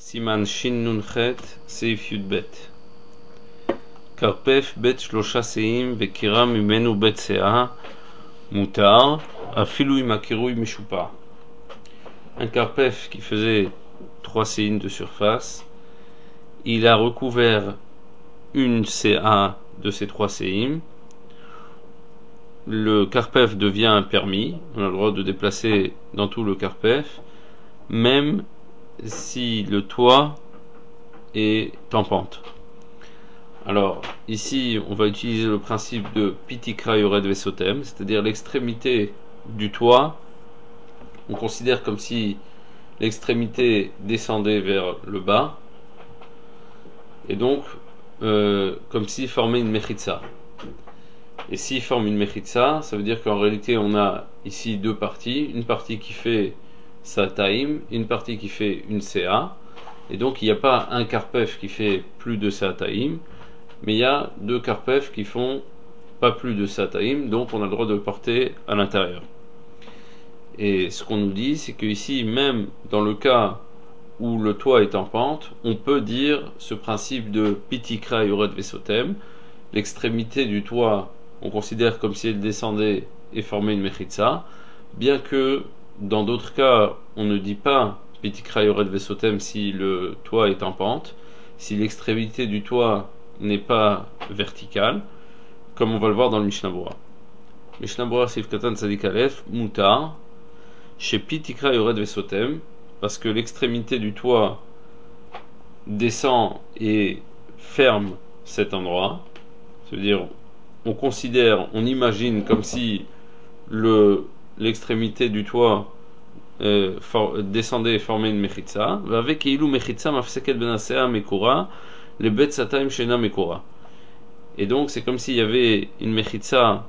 Siman Shin Nun Chet Seif Yud Bet Karpef Bet Shlosha Seim Vekira Mimenu Bet Sea Mutar Afilu Imakirui Mishupa. Un karpef qui faisait 3 séines de surface, il a recouvert une CA de ces 3 séim. Le karpef devient un permis, on a le droit de déplacer dans tout le karpef, même si le toit est en pente. Alors ici on va utiliser le principe de Pitikra Yored Vesotem, c'est-à-dire l'extrémité du toit, on considère comme si l'extrémité descendait vers le bas, et donc comme s'il formait une mechitza. Et s'il forme une mechitza, ça veut dire qu'en réalité on a ici deux parties, une partie qui fait sa taïm, une partie qui fait une CA, et donc il n'y a pas un karpef qui fait plus de sa taïm, mais il y a deux karpef qui font pas plus de sa taïm, donc on a le droit de le porter à l'intérieur. Et ce qu'on nous dit, c'est que ici, même dans le cas où le toit est en pente, on peut dire ce principe de Pitikra Yored Vesotem, l'extrémité du toit, on considère comme si elle descendait et formait une mechitza, bien que dans d'autres cas, on ne dit pas Pitikra Yored Vesotem si le toit est en pente, si l'extrémité du toit n'est pas verticale, comme on va le voir dans le Mishnah Berurah. Mishnah Berurah Seif Katan Tzadik Aleph, Mutar, chez Pitikra Yored Vesotem, parce que l'extrémité du toit descend et ferme cet endroit, c'est-à-dire on considère, on imagine comme si l'extrémité du toit descendait et formait une mechitza, avec Eilu mechitza mafseket benasea mekura, le bet sataim shena mekura. Et donc c'est comme s'il y avait une mechitza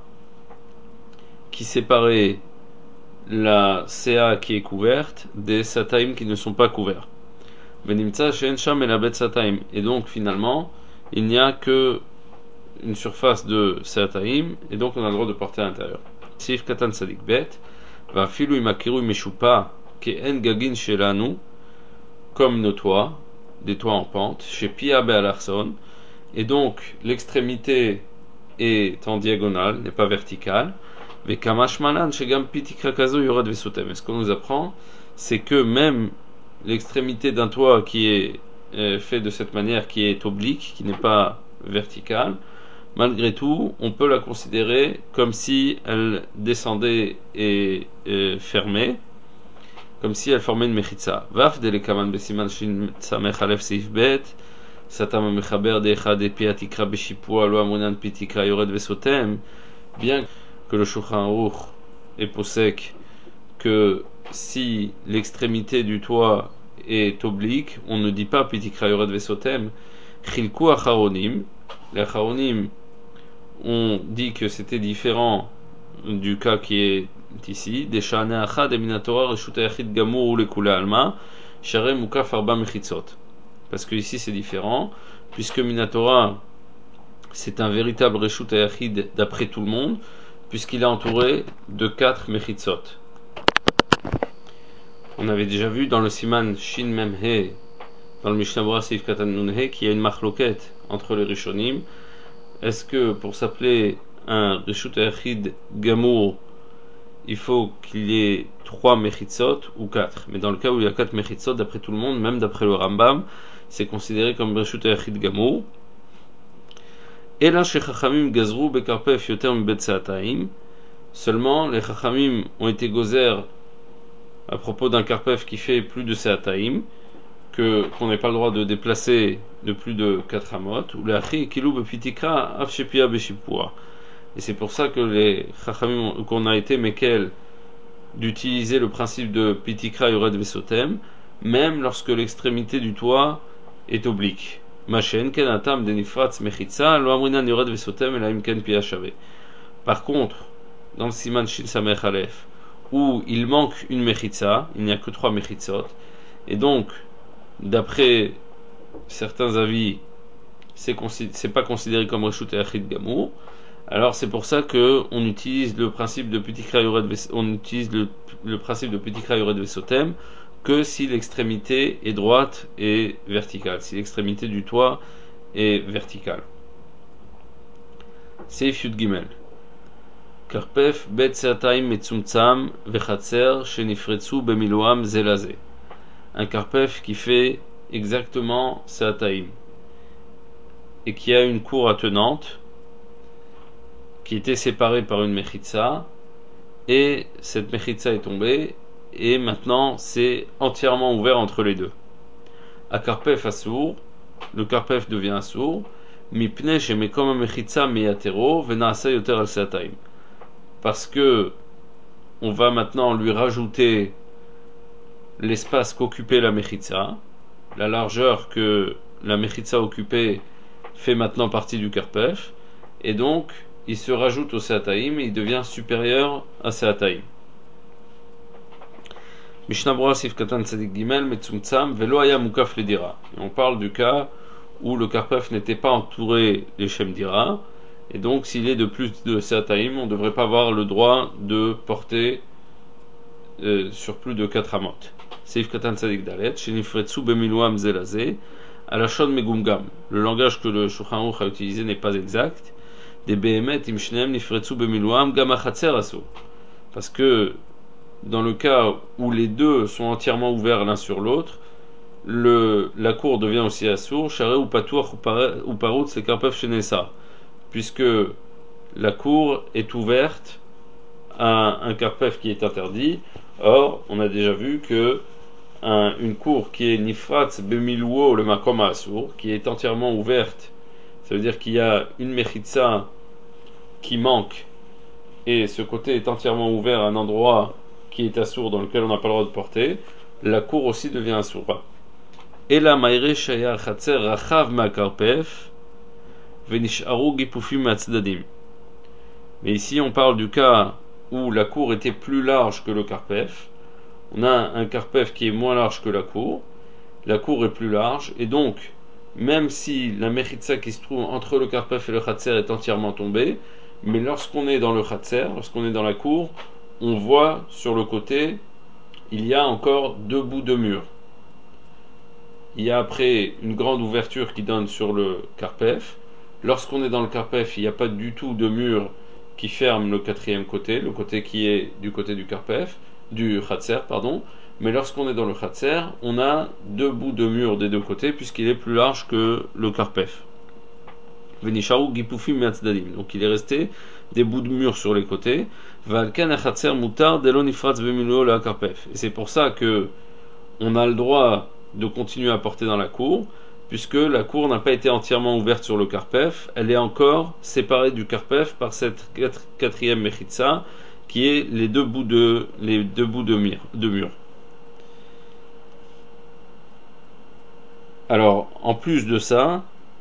qui séparait la CA qui est couverte des sataim qui ne sont pas couverts. Venimtsa shen sham et la bet sataim. Et donc finalement, il n'y a que une surface de sataim, et donc on a le droit de porter à l'intérieur. Sif katan sadik bet, va filu imakiru meshupa ke en gagin shelanu, comme nos toits, des toits en pente, chez Pia Be'alarson, et donc l'extrémité est en diagonale, n'est pas verticale. Mais Kamashmalan, Shegam Pitikra Kazo Yored Vesotem. Ce qu'on nous apprend, c'est que même l'extrémité d'un toit qui est fait de cette manière, qui est oblique, qui n'est pas verticale, malgré tout, on peut la considérer comme si elle descendait et fermait, comme si elle formait une mechitza. Vaf delekaman besiman shin samech alef seif bet, satam mechaber decha de piatikra beshipua lo amunan pitikra yored vesotem, bien que le Shulchan Aruch est posek que si l'extrémité du toit est oblique, on ne dit pas Pitikra Yored Vesotem. Chilku Acharonim, les Acharonim ont dit que c'était différent du cas qui est ici. Des Shane Achad et Minatora Reshut Ayachid Gamur ou Lekula Alma, Share Mukaf Arba Mechitzot. Parce que ici c'est différent, puisque Minatora c'est un véritable Reshut Ayachid d'après tout le monde, puisqu'il est entouré de 4 mechitzot. On avait déjà vu dans le Siman Shin Mem He, dans le Mishnah Berurah Seif Katan Nun He, qu'il y a une machloket entre les Rishonim. Est-ce que pour s'appeler un Reshut Ayachid Gamour, il faut qu'il y ait 3 mechitzot ou 4? Mais dans le cas où il y a 4 mechitzot, d'après tout le monde, même d'après le Rambam, c'est considéré comme Reshut Ayachid Gamour. Et là, chez Chachamim Gazrou Bekarpef Yoter Mbet Seataim, seulement les Chachamim ont été gozer à propos d'un karpef qui fait plus de Seataim, qu'on n'ait pas le droit de déplacer de plus de 4 amot, ou les Achi Kilou Bepitikra Afshepia Beshipua. Et c'est pour ça que les Chachamim, qu'on a été Mekel d'utiliser le principe de Pitikra Yored Vesotem, même lorsque l'extrémité du toit est oblique. Par contre, dans le Siman Shin Samech Aleph, où il manque une mechitza, il n'y a que 3 mechitzot, et donc, d'après certains avis, c'est pas considéré comme Reshut Ayachid Gamour. Alors c'est pour ça que on utilise le principe de Pitikra Yored Vesotem que si l'extrémité est droite et verticale, si l'extrémité du toit est verticale. Seif Yud Gimel. Karpef bet seataim metzumtzam vechatzer shenifretsu bemiloam zelaze. Un karpef qui fait exactement seataim et qui a une cour attenante qui était séparée par une mechitza, et cette mechitza est tombée et maintenant c'est entièrement ouvert entre les deux. A karpef assour, le karpef devient assour, mipne shemekom mechitza meyatero venaasa yoter al seataim. Parce que on va maintenant lui rajouter l'espace qu'occupait la mechitza, la largeur que la mechitza occupait fait maintenant partie du karpef, et donc il se rajoute au seataim et il devient supérieur à seataim. Mishnah Berurah Sif Katan Tzadik Gimel Metzumtzam Velo Haya Mukaf Ledira. On parle du cas où le karpef n'était pas entouré les Shem Dira, et donc s'il est de plus de seataim, on ne devrait pas avoir le droit de porter sur plus de 4 amot. Sif Katan Tzadik Dalet Shenifretsu Bemiluam Zelaze Alashon Megumgam. Le langage que le Shulchan Aruch a utilisé n'est pas exact. Des Behemet Im Shneem Nifretsu Bemiluam Gam Achatzer Aso. Parce que dans le cas où les deux sont entièrement ouverts l'un sur l'autre, la cour devient aussi assour, charé ou patour ou parout, c'est karpef shenesa, puisque la cour est ouverte à un karpef qui est interdit. Or, on a déjà vu que une cour qui est nifratz bemiluo le makom assour, qui est entièrement ouverte, ça veut dire qu'il y a une mechitza qui manque, et ce côté est entièrement ouvert à un endroit qui est assour dans lequel on n'a pas le droit de porter, la cour aussi devient assoura. Et la maïre shaya chatzer rachav ma karpef venish'aru gipufim matzdadim. Mais ici on parle du cas où la cour était plus large que le karpef. On a un karpef qui est moins large que la cour est plus large, et donc même si la mechitza qui se trouve entre le karpef et le chatzer est entièrement tombée, mais lorsqu'on est dans le chatzer, lorsqu'on est dans la cour, on voit sur le côté, il y a encore 2 bouts de mur. Il y a après une grande ouverture qui donne sur le karpef. Lorsqu'on est dans le karpef, il n'y a pas du tout de mur qui ferme le 4e côté, le côté qui est du côté du karpef, du chatzer, pardon. Mais lorsqu'on est dans le chatzer, on a 2 bouts de mur des 2 côtés, puisqu'il est plus large que le karpef. Venisharu gipufim me'atzdadim. Donc il est resté des bouts de mur sur les côtés. Valkan achatzer mutar delo nifratz bemiluo la karpef. Et c'est pour ça que on a le droit de continuer à porter dans la cour, puisque la cour n'a pas été entièrement ouverte sur le karpef, elle est encore séparée du karpef par cette 4e mechitza qui est les deux bouts de mur. Alors, en plus de ça,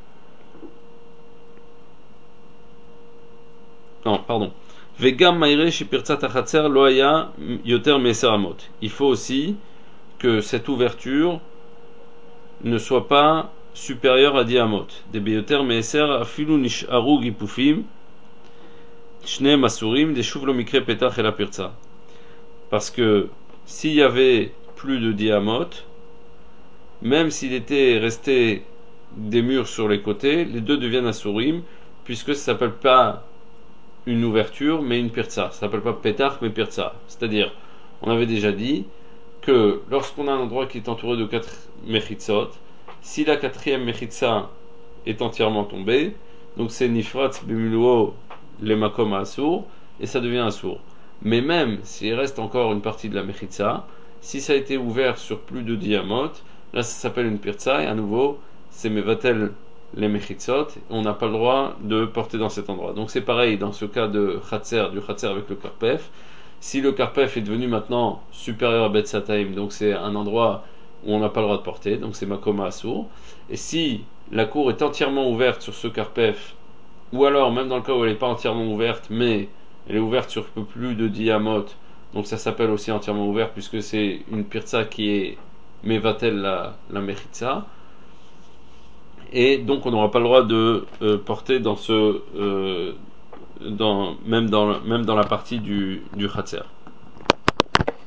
Vegam maire shipirtzat achatzer lo haya yoter me'eser amot. Il faut aussi que cette ouverture ne soit pas supérieure à 10 amot. De beyoter me'eser afilu nish'aru gipufim shne masurim de shuv lo mikre petach el apirtza. Parce que s'il y avait plus de 10 amot, même s'il était resté des murs sur les côtés, les deux deviennent asurim, puisque ça ne s'appelle pas une ouverture, mais une pirtza. Ça ne s'appelle pas pétach, mais pirtza. C'est-à-dire, on avait déjà dit que lorsqu'on a un endroit qui est entouré de 4 mechitzot, si la 4e mechitza est entièrement tombée, donc c'est nifratz bemiluo le makom assour, et ça devient assour. Mais même s'il reste encore une partie de la mechitza, si ça a été ouvert sur plus de 10 amot, là ça s'appelle une pirtza, et à nouveau, c'est mevatel les mechitzot, on n'a pas le droit de porter dans cet endroit. Donc c'est pareil dans ce cas de chatzer, du chatzer avec le karpef. Si le karpef est devenu maintenant supérieur à Bet Sataim, donc c'est un endroit où on n'a pas le droit de porter, donc c'est Makoma Assour. Et si la cour est entièrement ouverte sur ce karpef, ou alors même dans le cas où elle n'est pas entièrement ouverte, mais elle est ouverte sur peu plus de 10 amot, donc ça s'appelle aussi entièrement ouvert, puisque c'est une pirtza qui est mevatel la mechitza. Et donc on n'aura pas le droit de porter dans même dans la partie du chatzer.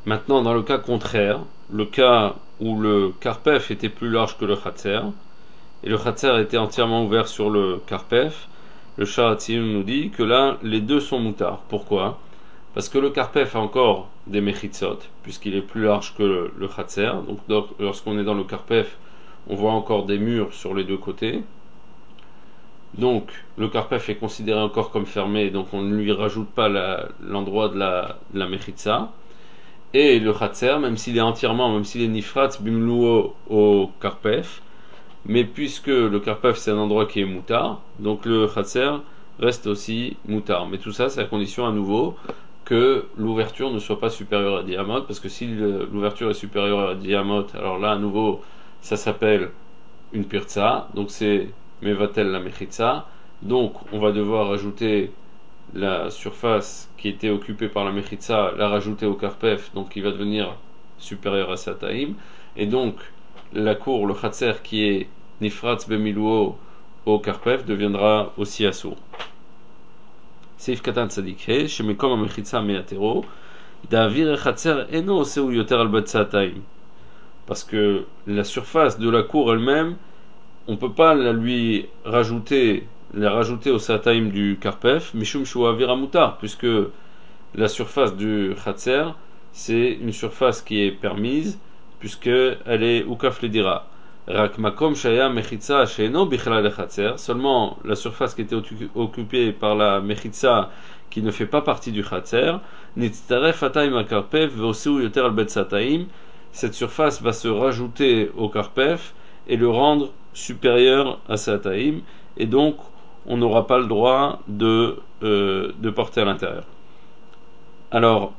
Maintenant, dans le cas contraire, le cas où le karpef était plus large que le khatser, et le khatser était entièrement ouvert sur le karpef, le Sharatziyun nous dit que là, les deux sont moutards. Pourquoi? Parce que le karpef a encore des mechitzot, puisqu'il est plus large que le khatser. Donc lorsqu'on est dans le karpef, on voit encore des murs sur les deux côtés. Donc le karpef est considéré encore comme fermé, donc on ne lui rajoute pas l'endroit de la mechitza. Et le khatser, même s'il est nifratz bimluo au karpef, mais puisque le karpef c'est un endroit qui est moutard, donc le khatser reste aussi moutard. Mais tout ça, c'est à condition à nouveau que l'ouverture ne soit pas supérieure à 10 amot, parce que si l'ouverture est supérieure à 10 amot, alors là à nouveau ça s'appelle une pirza, donc c'est mevatel la mechitza, donc on va devoir ajouter la surface qui était occupée par la mechitza, la rajouter au karpef, donc il va devenir supérieur à sa taïm, et donc la cour, le khatser qui est nifratz bemiluo au karpef deviendra aussi assour. Seif katan tzadik he, shemekom ha-mechitza me'atero, d'avir khatser eno oseu yoter al batsa taïm. Parce que la surface de la cour elle-même, on ne peut pas la rajouter au sataim du karpef, mishum shu avira mutar, puisque la surface du khatser, c'est une surface qui est permise, puisqu'elle est ukaf ledira. Rak makom shaya mechitza she'eno bichlal khatser, seulement la surface qui était occupée par la mechitza qui ne fait pas partie du khatser, nitztaref ataim akarpef ve'oseu yoter al bet sataim, cette surface va se rajouter au karpef et le rendre supérieur à sa taïm, et donc on n'aura pas le droit de porter à l'intérieur. Alors,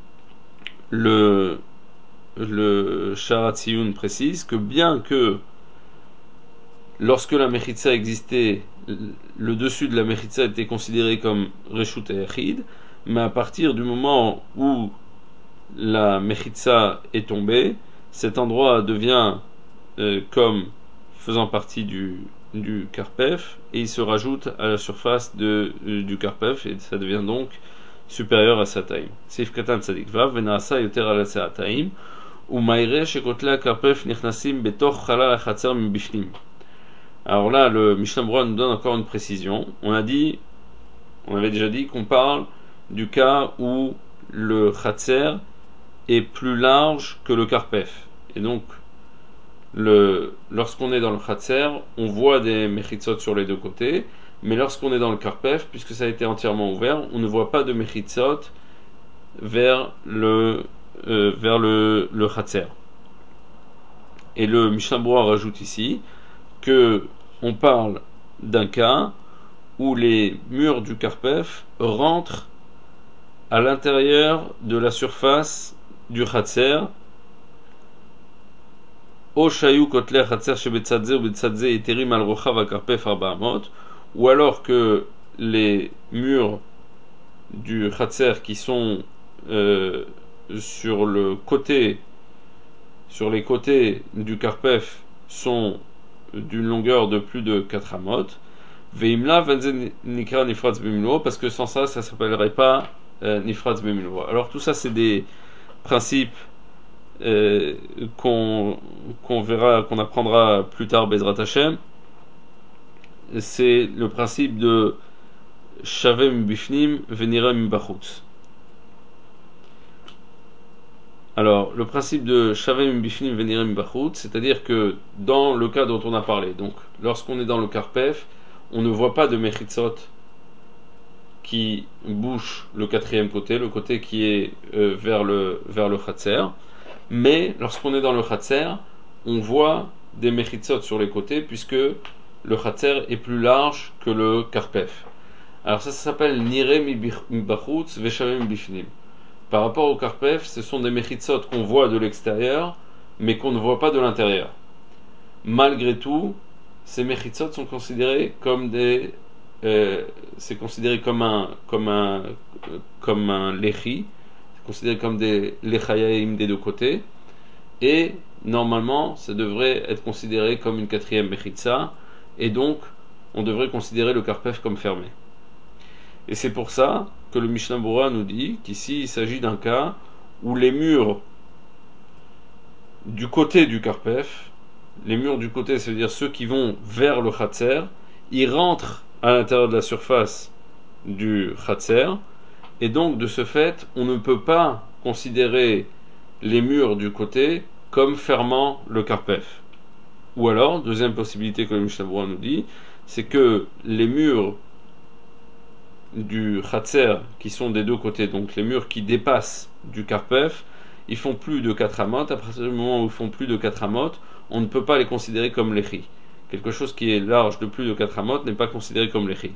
le Sharatziyun précise que bien que lorsque la mechitza existait, le dessus de la mechitza était considéré comme reshut yachid, mais à partir du moment où la mechitza est tombée, cet endroit devient comme faisant partie du karpef, et il se rajoute à la surface du karpef, et ça devient donc supérieur à sa taille. Seif katan tzadik vav venaasa yoter ala sa taim ou maire shekotle karpef nichnasim betoch chalal hachatzer mibifnim. Alors là, le Mishnah Berurah nous donne encore une précision. On avait déjà dit qu'on parle du cas où le khatser est plus large que le karpef, et donc lorsqu'on est dans le khatser, on voit des mechitzot sur les deux côtés, mais lorsqu'on est dans le karpef, puisque ça a été entièrement ouvert, on ne voit pas de mechitzot vers le khatser. Et le Mishnah Berurah rajoute ici que on parle d'un cas où les murs du karpef rentrent à l'intérieur de la surface du khatser, ou alors que les murs du khatser qui sont sur les côtés du karpef sont d'une longueur de plus de 4 amot, parce que sans ça s'appellerait pas nifratz bemilo. Alors tout ça c'est des principes qu'on verra, qu'on apprendra plus tard Bezrat Hashem. C'est le principe de Shavem bifnim venirem bachutz. Alors, le principe de Shavem bifnim venirem bachutz, c'est-à-dire que dans le cas dont on a parlé, donc lorsqu'on est dans le karpef, on ne voit pas de mechitzot qui bouche le quatrième côté, le côté qui est vers le khatser. Mais lorsqu'on est dans le khatser, on voit des mechitzot sur les côtés, puisque le khatser est plus large que le karpef. Alors ça s'appelle nire mibachutz veshavem bifnim. Par rapport au karpef, ce sont des mechitzot qu'on voit de l'extérieur, mais qu'on ne voit pas de l'intérieur. Malgré tout, ces mechitzot sont considérés comme c'est considéré comme un lechi, c'est considéré comme des lechayaim des deux côtés, et normalement ça devrait être considéré comme une quatrième mechitza, et donc on devrait considérer le karpef comme fermé. Et c'est pour ça que le Mishnah Berurah nous dit qu'ici il s'agit d'un cas où les murs du côté du Karpef, les murs du côté, ça veut dire ceux qui vont vers le Khatser, ils rentrent à l'intérieur de la surface du Khatser, et donc de ce fait, on ne peut pas considérer les murs du côté comme fermant le Karpef. Ou alors, deuxième possibilité que le Mishnah Berurah nous dit, c'est que les murs du Khatser qui sont des deux côtés, donc les murs qui dépassent du Karpef, ils font plus de 4 amot. À partir du moment où ils font plus de 4 amot, on ne peut pas les considérer comme l'échi. Quelque chose qui est large de plus de 4 amot n'est pas considéré comme l'échi.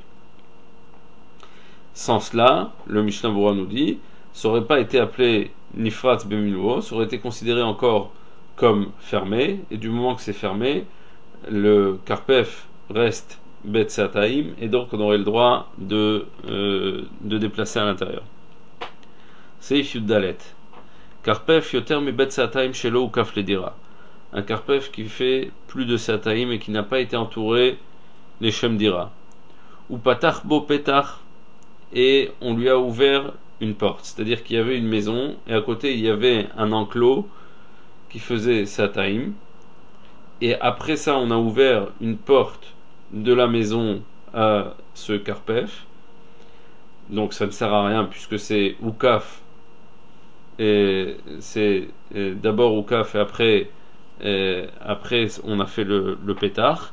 Sans cela, le Mishnah Berurah nous dit, ça n'aurait pas été appelé Nifrat Bemiluo, ça aurait été considéré encore comme fermé, et du moment que c'est fermé, le Karpef reste Bet Sataim, et donc on aurait le droit de déplacer à l'intérieur. Seif Yuddalet. Karpef Yoter mi Bet Sataim Shelo ou Kaf Ledira. Un Karpef qui fait plus de Sataim et qui n'a pas été entouré les Shem Dira. Ou Patach Bo Petach, et on lui a ouvert une porte, c'est-à-dire qu'il y avait une maison, et à côté il y avait un enclos qui faisait Sataim, et après ça on a ouvert une porte de la maison à ce Karpef, donc ça ne sert à rien puisque c'est Oukaf, et c'est d'abord Oukaf et après on a fait le pétard.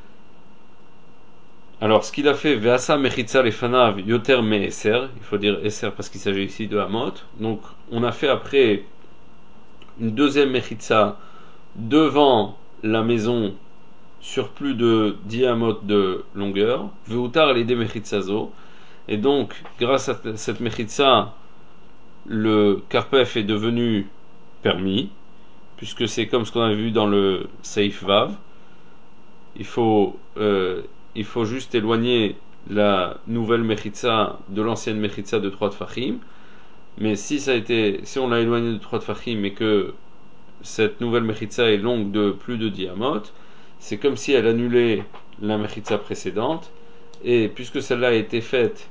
Alors ce qu'il a fait, Veasa Mechitza Lefanav Yoter Me Eser, il faut dire Eser parce qu'il s'agit ici de Hamot, donc on a fait après une deuxième Mechitza devant la maison sur plus de 10 amot de longueur, Veutar l'idée Mechitzazo, et donc grâce à cette Mechitza, le Karpef est devenu permis, puisque c'est comme ce qu'on a vu dans le Seif Vav, il faut juste éloigner la nouvelle Mechitza de l'ancienne Mechitza de 3 Tfachim, mais si on l'a éloigné de 3 Tfachim et que cette nouvelle Mechitza est longue de plus de 10 amot, c'est comme si elle annulait la Mechitza précédente, et puisque celle-là a été faite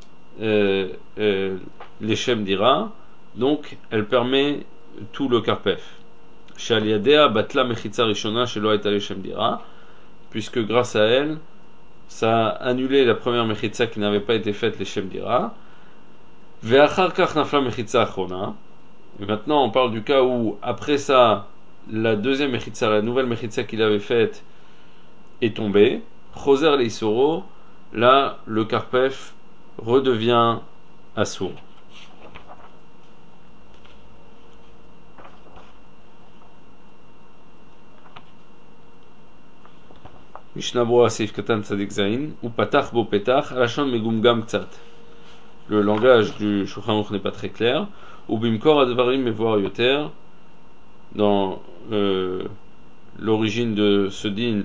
l'Echem dira, donc elle permet tout le Karpef. Shaliadea batla Mechitza Rishona shelo hayta l'Echem dira, puisque grâce à elle, ça a annulé la première Mechitza qui n'avait pas été faite l'Echem dira. Ve'achar kach nafla Mechitza achona. Et maintenant, on parle du cas où, après ça, la deuxième Mechitza, la nouvelle Mechitza qu'il avait faite, est tombée. Choser leisoro, là, le Karpef redevient assourd. Mishnah Berurah Seif Katan Tzadik Zain, ou Patach Bo Petach, Alashon Megumgam Ktsat. Le langage du Shulchan Aruch n'est pas très clair. Ou Bimkor Advarim Mevoir Yoter, dans l'origine de ce din,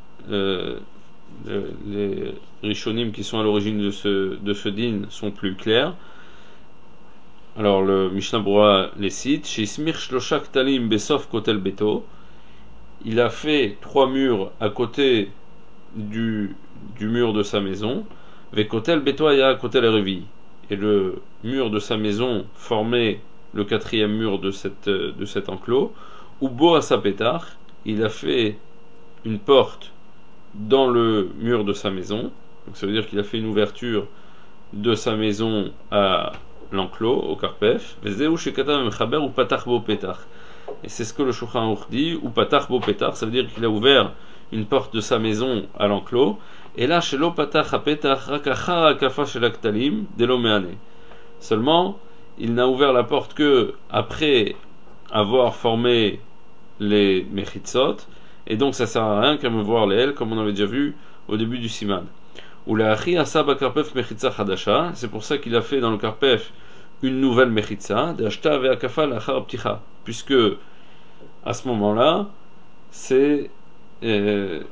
les Rishonim qui sont à l'origine de ce din sont plus clairs. Alors le Mishnah Berurah les cite, Shismir Shlosha Ktalim Besof Kotel Beto, il a fait 3 murs à côté du mur de sa maison, Vekotel Beto Aya Kotel Revi, et le mur de sa maison formait le 4e mur de cet enclos. Ubo Asapetar, il a fait une porte dans le mur de sa maison, donc ça veut dire qu'il a fait une ouverture de sa maison à l'enclos, au Karpef. Vezeu Shekata Mechaber ou Patach Bo Petach. Et c'est ce que le Shulchan Aruch dit, ou Patach Bo Petach, ça veut dire qu'il a ouvert une porte de sa maison à l'enclos. Et là, chez l'Opatach Petach, Rakachar Akafa Shel Aktalim, Delo Meane. Seulement, il n'a ouvert la porte que après avoir formé les Mechitzot, et donc ça sert à rien qu'à me voir les L, comme on avait déjà vu au début du Siman. Ou la Achi Asaba Karpef Mechitza Hadasha, c'est pour ça qu'il a fait dans le Karpef une nouvelle Mechitza, d'Ashta Ve'akafa Lachar Pticha, puisque à ce moment-là, c'est des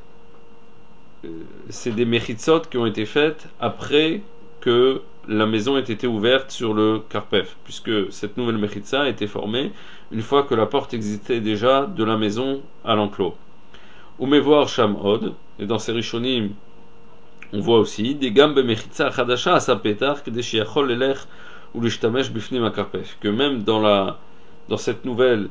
Mechitzot qui ont été faites après que la maison ait été ouverte sur le Karpef, puisque cette nouvelle Mechitza a été formée une fois que la porte existait déjà de la maison à l'enclos. Ou Mevoir Sham Od, et dans ces Rishonim, on voit aussi des Gambe Mechitza Chadasha Asapetar Kedesh Yachol Elech ou l'Ishtamesh Bifnim Akarpef, que même dans la dans cette nouvelle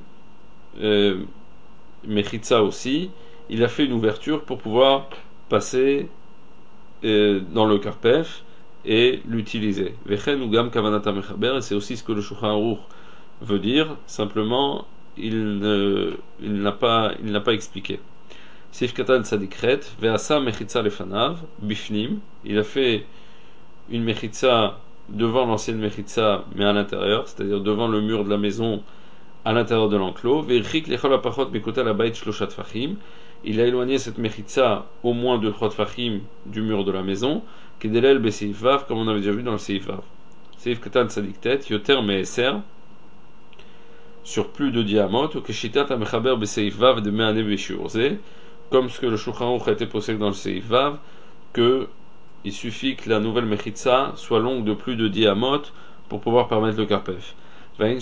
Mechitza aussi, il a fait une ouverture pour pouvoir passer dans le Karpef et l'utiliser. Vechen ou gam kavanata mechaber, et c'est aussi ce que le Shulchan Aruch veut dire, simplement il n'a pas expliqué. Sif katan tzadikret, ve'asa mechitza lefanav, bifnim, il a fait une mechitza devant l'ancienne mechitza, mais à l'intérieur, c'est-à-dire devant le mur de la maison, à l'intérieur de l'enclos. Ve'irchik lechol apachot mekota labait shlosha tfachim, il a éloigné cette mechitza au moins de 3 tfachim du mur de la maison, kedelel beseif vav, comme on avait déjà vu dans le seif vav. Sif katan tzadiktet, yoter me'eser, sur plus de diamot, ou keshitat amechaber beseif vav de me'ane b'shiurze, comme ce que le Shulchan Aruch a été posé dans le seif vav, que il suffit que la nouvelle mechitza soit longue de plus de 10 amot pour pouvoir permettre le karpef. On avait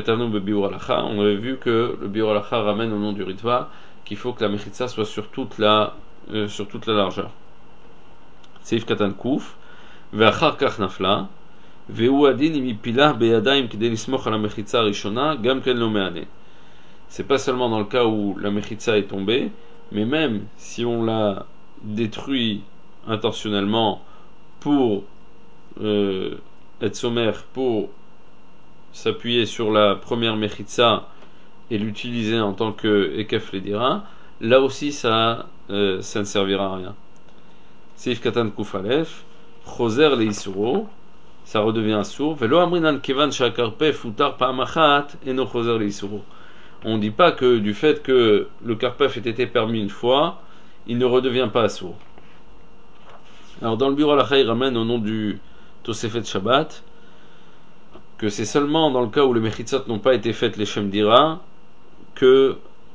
vu que le biur halacha ramène au nom du ritva qu'il faut que la mechitza soit sur toute la largeur. Seif katan kuf, ve'achar kach nafla, ve'u adin im ipilah beyadayim kidei lismoch ala mechitza rishona, gam ken lo me'ane. C'est pas seulement dans le cas où la mechitza est tombée, mais même si on l'a détruit intentionnellement pour être sommaire, pour s'appuyer sur la première mechitza et l'utiliser en tant que ekef ledira, là aussi ça ne servira à rien. Seif katan kufalef, choser le isuro, ça redevient un sourd. Velo amrinan kevan shakarpef utar pa'amachat eno choser le isuro. On ne dit pas que du fait que le karpef ait été permis une fois, il ne redevient pas sourd. Alors dans le biur halacha, il ramène au nom du Tosefet Shabbat que c'est seulement dans le cas où les mechitzot n'ont pas été faites les Shem Dira que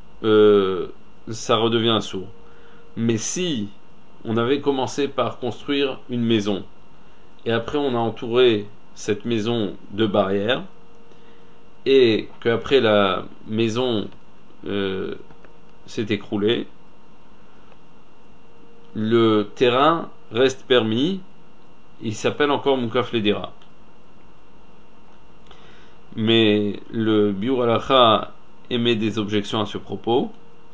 ça redevient un sourd. Mais si on avait commencé par construire une maison et après on a entouré cette maison de barrières et qu'après la maison s'est écroulée, le terrain reste permis, il s'appelle encore Mukaf Ledira. Mais le biur halacha émet des objections à ce propos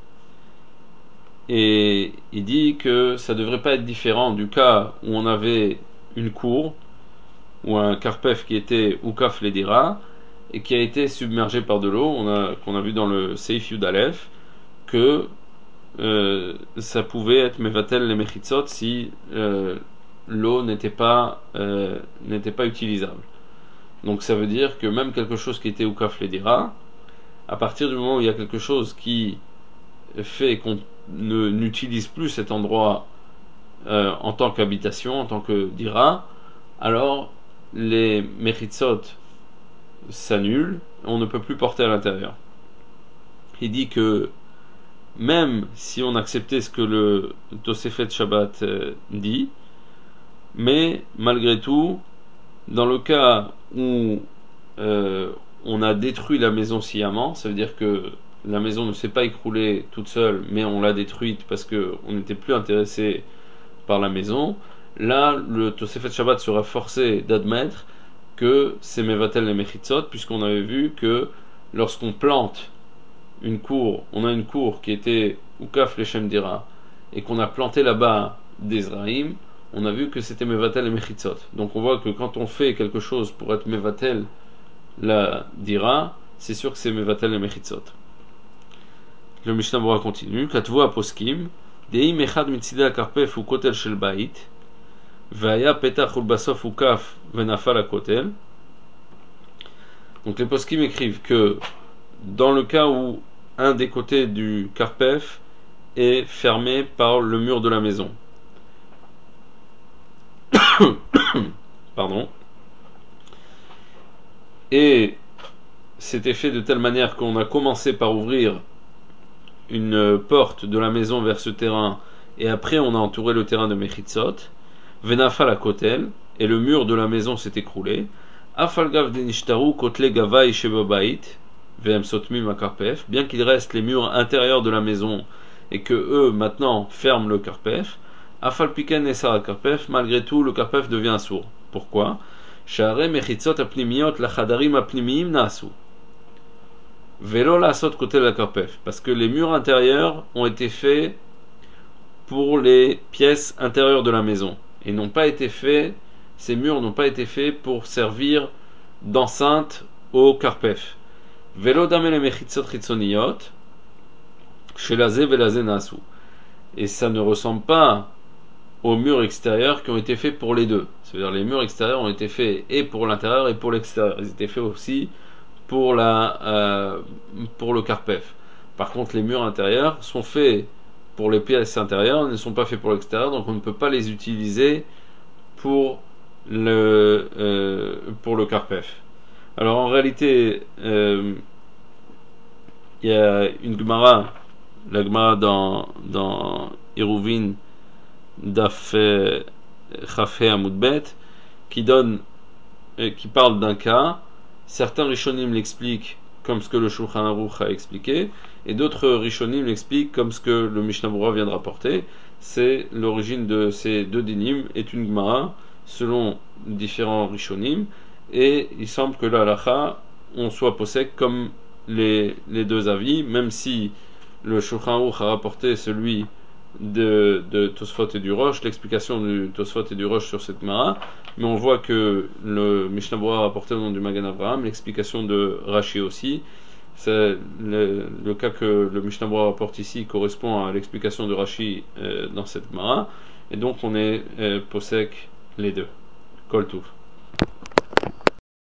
et il dit que ça ne devrait pas être différent du cas où on avait une cour ou un karpef qui était Mukaf Ledira et qui a été submergé par de l'eau, qu'on a vu dans le Seif Yud Aleph, que ça pouvait être mevatel les mechitzot si l'eau n'était pas utilisable. Donc ça veut dire que même quelque chose qui était ukaf ledira, à partir du moment où il y a quelque chose qui fait qu'on n'utilise plus cet endroit en tant qu'habitation, en tant que dira, alors les mechitzot s'annulent, on ne peut plus porter à l'intérieur. Il dit que même si on acceptait ce que le Tosefet Shabbat dit, mais malgré tout, dans le cas où on a détruit la maison sciemment, ça veut dire que la maison ne s'est pas écroulée toute seule, mais on l'a détruite parce qu'on n'était plus intéressé par la maison, là le Tosefet Shabbat sera forcé d'admettre que c'est Mevatel et Mechitzot, puisqu'on avait vu que lorsqu'on plante une cour, on a une cour qui était Ukaf Leshem Dira, et qu'on a planté là-bas des Zraïm, on a vu que c'était Mevatel et Mechitzot. Donc on voit que quand on fait quelque chose pour être Mevatel la Dira, c'est sûr que c'est Mevatel et Mechitzot. Le Mishnah Bora continue. Katvu aposkim, Deim echad mitzidei akarpef u kotel shel bait, ve'aya petach ulbasof ukaf ve'nafal akotel. Donc les poskim écrivent que dans le cas où un des côtés du karpef est fermé par le mur de la maison, pardon, et c'était fait de telle manière qu'on a commencé par ouvrir une porte de la maison vers ce terrain et après on a entouré le terrain de Mechitzot, Venafal à Kotel, et le mur de la maison s'est écroulé, Afalgav denishtaru kotle gavai shebabait, vm sotmim akarpef, bien qu'il reste les murs intérieurs de la maison et que eux maintenant ferment le karpef, Afalpiken et Sarah karpef, malgré tout le karpef devient sourd. Pourquoi? Share Mechitzot apnimiot la chadarim apnimiyim nasu. Vélo la saute côté de la Karpef, parce que les murs intérieurs ont été faits pour les pièces intérieures de la maison et n'ont pas été faits, ces murs n'ont pas été faits pour servir d'enceinte au Karpef. Vélo damele mechitzot chitzoniyot, shelazé velazé nasu. Et ça ne ressemble pas aux murs extérieurs qui ont été faits pour les deux. C'est-à-dire les murs extérieurs ont été faits et pour l'intérieur et pour l'extérieur. Ils étaient faits aussi pour pour le Karpef. Par contre, les murs intérieurs sont faits pour les pièces intérieures, ne sont pas faits pour l'extérieur, donc on ne peut pas les utiliser pour le Karpef. Alors en réalité, il y a une Gemara, la Gemara dans Eruvin Daf Chafé Amoudbet, qui parle d'un cas. Certains Rishonim l'expliquent comme ce que le Shulchan Aruch a expliqué, et d'autres Rishonim l'expliquent comme ce que le Mishnah Berurah vient de rapporter. C'est l'origine de ces deux dinim est une Gemara selon différents Rishonim, et il semble que la halacha on soit possède comme les deux avis, même si le Shulchan Aruch a rapporté celui de Tosfot et du Rosh, l'explication du Tosfot et du Rosh sur cette Gemara, mais on voit que le Mishnah Berurah a rapporté au nom du Magen Avraham, l'explication de Rashi aussi. C'est le cas que le Mishnah Berurah rapporte ici correspond à l'explication de Rashi dans cette Gemara, et donc on est posek les deux. Kol Tuv.